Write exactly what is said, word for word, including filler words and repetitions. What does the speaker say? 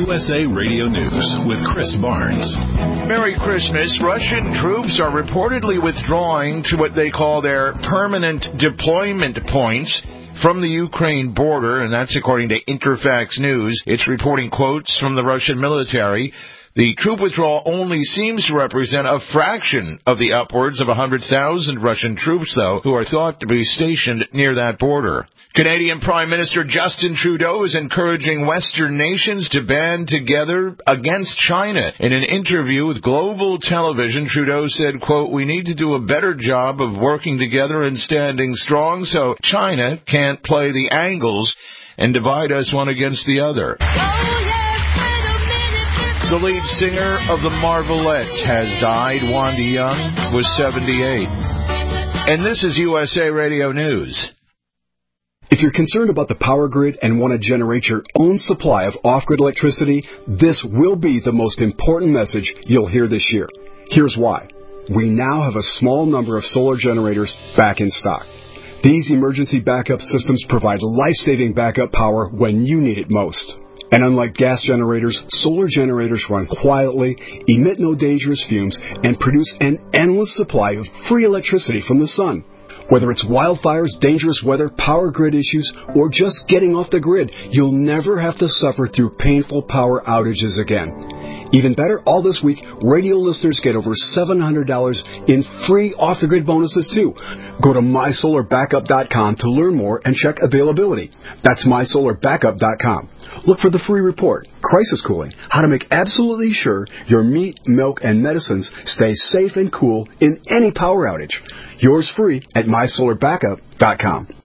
U S A Radio News with Chris Barnes. Merry Christmas. Russian troops are reportedly withdrawing to what they call their permanent deployment points from the Ukraine border, and that's according to Interfax News. It's reporting quotes from the Russian military. The troop withdrawal only seems to represent a fraction of the upwards of one hundred thousand Russian troops, though, who are thought to be stationed near that border. Canadian Prime Minister Justin Trudeau is encouraging Western nations to band together against China. In an interview with Global Television, Trudeau said, quote, "We need to do a better job of working together and standing strong so China can't play the angles and divide us one against the other." The lead singer of the Marvelettes has died. Wanda Young was seventy-eight. And this is U S A Radio News. If you're concerned about the power grid and want to generate your own supply of off-grid electricity, this will be the most important message you'll hear this year. Here's why. We now have a small number of solar generators back in stock. These emergency backup systems provide life-saving backup power when you need it most. And unlike gas generators, solar generators run quietly, emit no dangerous fumes, and produce an endless supply of free electricity from the sun. Whether it's wildfires, dangerous weather, power grid issues, or just getting off the grid, you'll never have to suffer through painful power outages again. Even better, all this week, radio listeners get over seven hundred dollars in free off-the-grid bonuses, too. Go to my solar backup dot com to learn more and check availability. That's my solar backup dot com. Look for the free report, Crisis Cooling, how to make absolutely sure your meat, milk, and medicines stay safe and cool in any power outage. Yours free at my solar backup dot com.